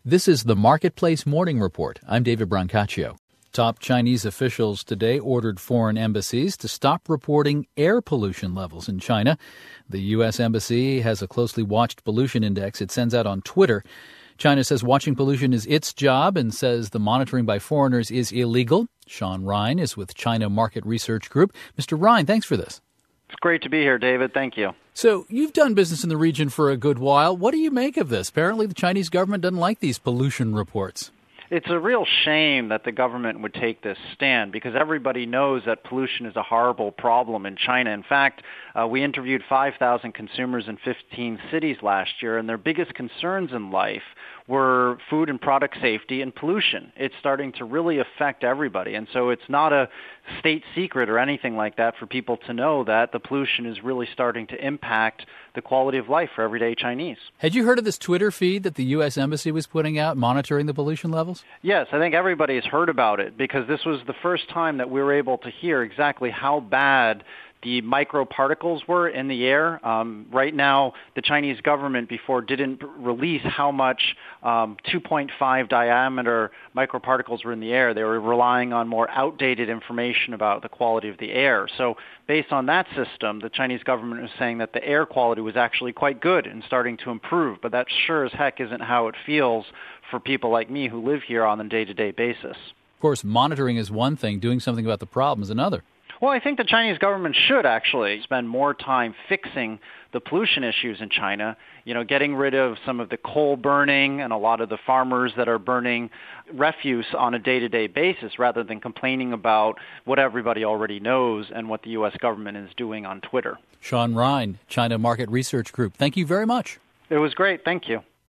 This is the Marketplace Morning Report. I'm David Brancaccio. Top Chinese officials today ordered foreign embassies to stop reporting air pollution levels in China. The U.S. Embassy has a closely watched pollution index it sends out on Twitter. China says watching pollution is its job and says the monitoring by foreigners is illegal. Sean Ryan is with China Market Research Group. Mr. Ryan, thanks for this. It's great to be here, David. Thank you. So you've done business in the region for a good while. What do you make of this? Apparently the Chinese government doesn't like these pollution reports. It's a real shame that the government would take this stand because everybody knows that pollution is a horrible problem in China. In fact, we interviewed 5,000 consumers in 15 cities last year, and their biggest concerns in life were food and product safety and pollution. It's starting to really affect everybody, and so it's not a state secret or anything like that for people to know that the pollution is really starting to impact the quality of life for everyday Chinese. Had you heard of this Twitter feed that the U.S. Embassy was putting out monitoring the pollution levels? Yes, I think everybody has heard about it because this was the first time that we were able to hear exactly how bad the microparticles were in the air. Right now, the Chinese government before didn't release how much 2.5 diameter microparticles were in the air. They were relying on more outdated information about the quality of the air. So based on that system, the Chinese government was saying that the air quality was actually quite good and starting to improve. But that sure as heck isn't how it feels for people like me who live here on a day-to-day basis. Of course, monitoring is one thing. Doing something about the problem is another. Well, I think the Chinese government should actually spend more time fixing the pollution issues in China, getting rid of some of the coal burning and a lot of the farmers that are burning refuse on a day-to-day basis rather than complaining about what everybody already knows and what the U.S. government is doing on Twitter. Sean Ryan, China Market Research Group. Thank you very much. It was great. Thank you.